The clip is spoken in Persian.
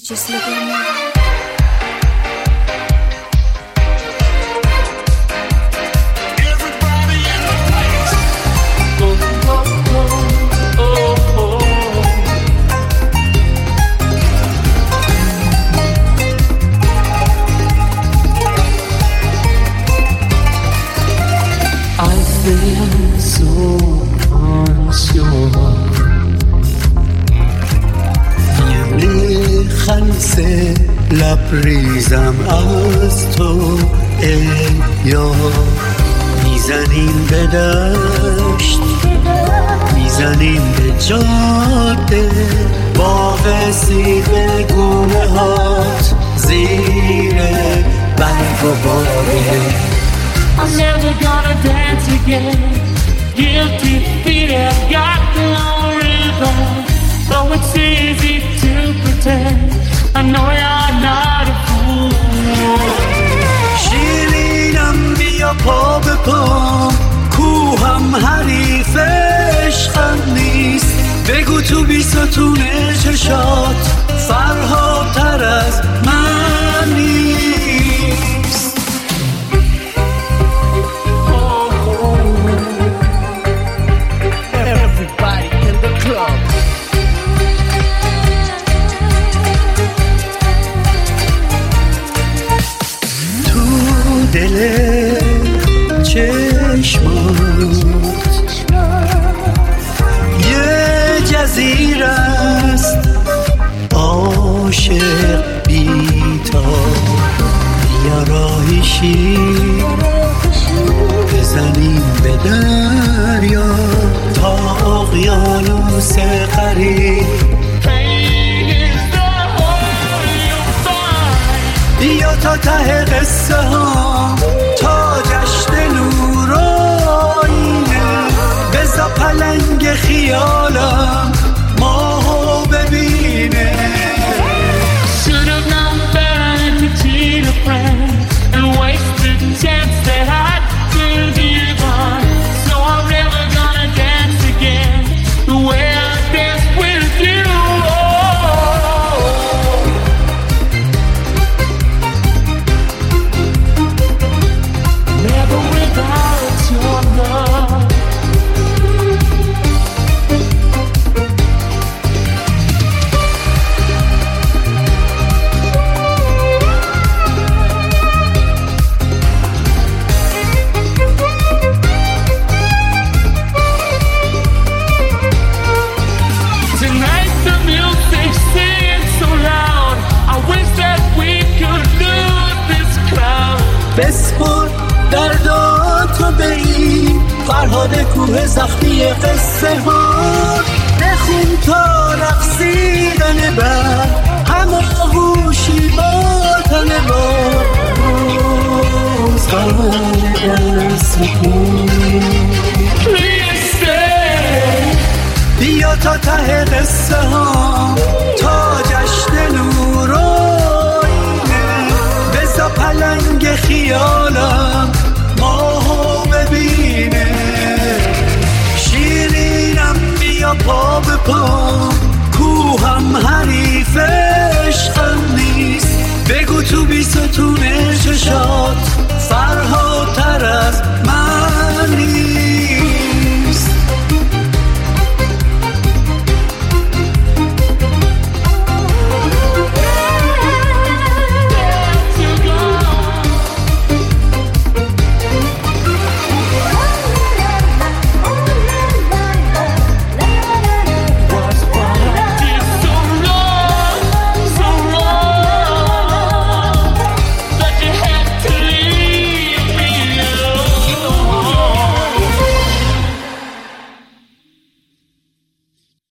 Just look at me. خلصه لبریزم از تو ای یار میزنیم به دشت میزنیم به جاده باغ سیب گونه هات زیر برگ و باده I'm never gonna dance again. Guilty feet have got no rhythm. Though it's easy to pretend, I know you're not a fool. شیرینم بیا پا به پا کوهم حریف عشقم نیست بگو تو بی ستونه چشات فرهادتر از من نیست. Everybody in the club. دل چشمات یه جزیره است عاشق بی‌تا بیا راهیشی بزنیم به دریا تا اقیانوس غریب بیا تا ته قصه ها تا جشن نور و آینه بزا پلنگ خیالم ماهو ببینه. Should have known better to cheat a friend and waste the chance that I could give on. So I'm never gonna dance again the way I danced with you. Never without your love. Tonight the music's singing so loud. I wish that we could lose this crowd. بسپر درداتو به این فرهاد کوه زخمی قصه ها بخون تا رقصیدن بر هماغوشی با تن با روزگار در سکون. Please stay. بیا تا ته قصه ها تا جشن نور و آینه بزا پلنگ خیالم ماهو ببینه. شیرینم بیا پا به پا کوهم حریف